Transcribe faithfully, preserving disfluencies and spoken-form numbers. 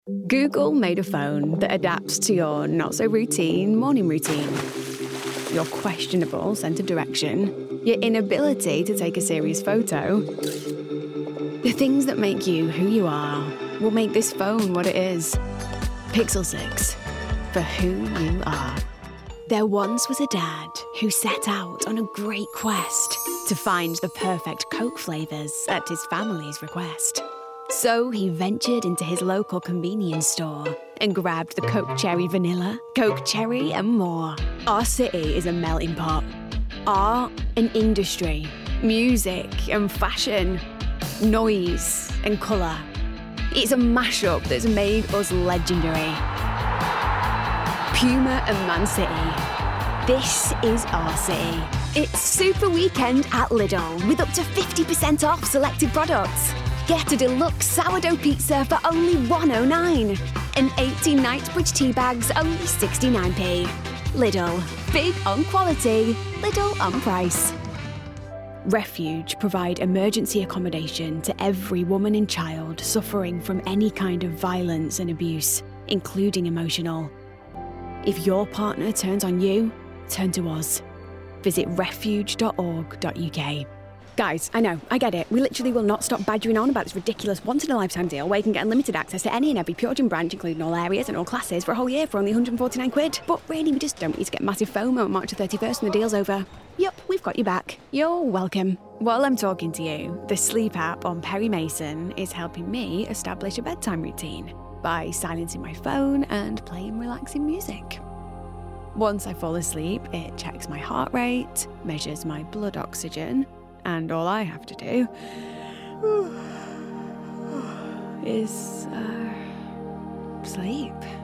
Google made a phone that adapts to your not-so-routine morning routine. Your questionable sense of direction, your inability to take a serious photo. The things that make you who you are will make this phone what it is. Pixel six, for who you are. There once was a dad who set out on a great quest to find the perfect Coke flavours at his family's request. So he ventured into his local convenience store and grabbed the Coke Cherry Vanilla, Coke Cherry and more. Our city is a melting pot. Art and industry, music and fashion, noise and colour. It's a mashup that's made us legendary. Puma and Man City. This is our city. It's Super Weekend at Lidl with up to fifty percent off selected products. Get a deluxe sourdough pizza for only one oh nine. And eighty Knightsbridge tea bags only sixty-nine p. Lidl. Big on quality. Lidl on price. Refuge provide emergency accommodation to every woman and child suffering from any kind of violence and abuse, including emotional. If your partner turns on you, turn to us. Visit refuge dot org dot u k. Guys, I know, I get it. We literally will not stop badgering on about this ridiculous once-in-a-lifetime deal where you can get unlimited access to any and every Pure Gym branch, including all areas and all classes, for a whole year for only one hundred forty-nine quid. But really, we just don't need to get massive FOMO on March the thirty-first when the deal's over. Yup, we've got you back. You're welcome. While I'm talking to you, the sleep app on Perry Mason is helping me establish a bedtime routine by silencing my phone and playing relaxing music. Once I fall asleep, it checks my heart rate, measures my blood oxygen, and all I have to do is uh, sleep.